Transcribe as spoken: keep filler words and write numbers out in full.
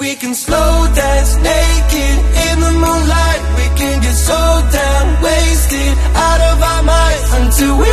We can slow dance naked in the moonlight. We can get so damn wasted out of our minds until we